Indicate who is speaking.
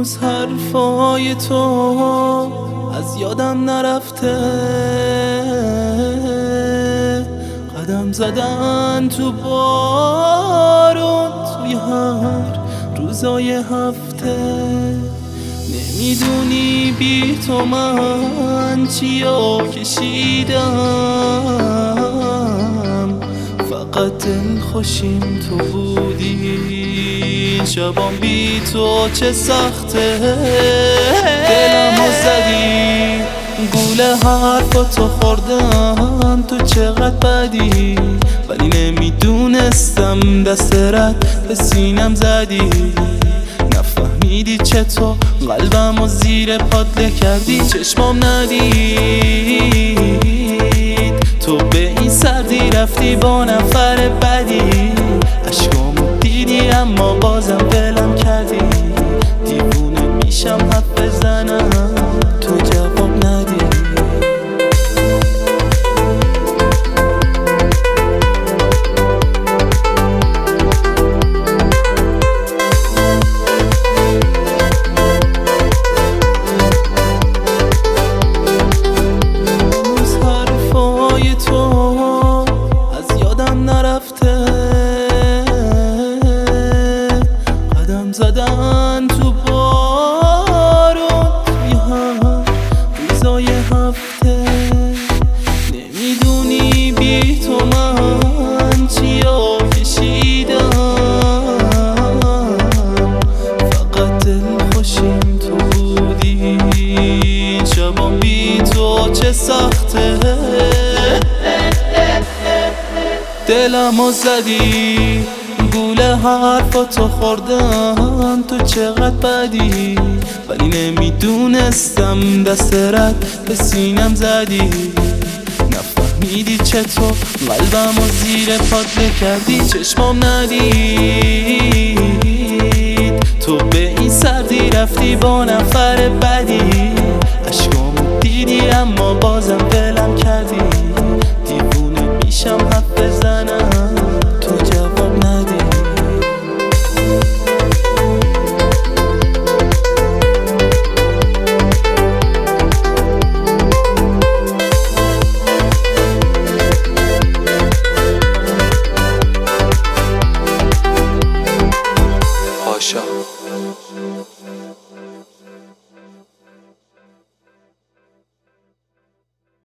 Speaker 1: هنوز حرفای تو از یادم نرفته، قدم زدن تو بارون توی هر روزای هفته. نمیدونی بی تو من چیا کشیدم، فقط دل خوشیم تو بودی. شبام بی تو چه سخته، دلمو زدی، گوله حرفاتو خوردم، تو چقدر بدی. ولی نمیدونستم دست رد به سینم زدی. نفهمیدی چطور قلبمو زیر پات کردی. چشمام ندید تو به این سردی رفتی با نفر بدی. عشقامو دیدی اما بازم دلم کردی. دیوونه میشم حرف بزنم تو جواب ندی. زدن تو بارون توی هر روزای هفته. نمیدونی بی تو من چیا کشیدم، فقط دل خوشیم تو بودی. شبام بی تو چه سخته، دلمو زدی، گوله حرفاتو خوردم، تو چقدر بدی. ولی نمیدونستم دست رد به سینم زدی. نفهمیدی چطور قلبمو زیر پات کردی. چشمام ندید تو به این سردی رفتی با نفر بدی. عشقامو دیدی اما بازم دلم کردی. دیوونه میشم حرف بزنم تو جواب ندی.
Speaker 2: پاشا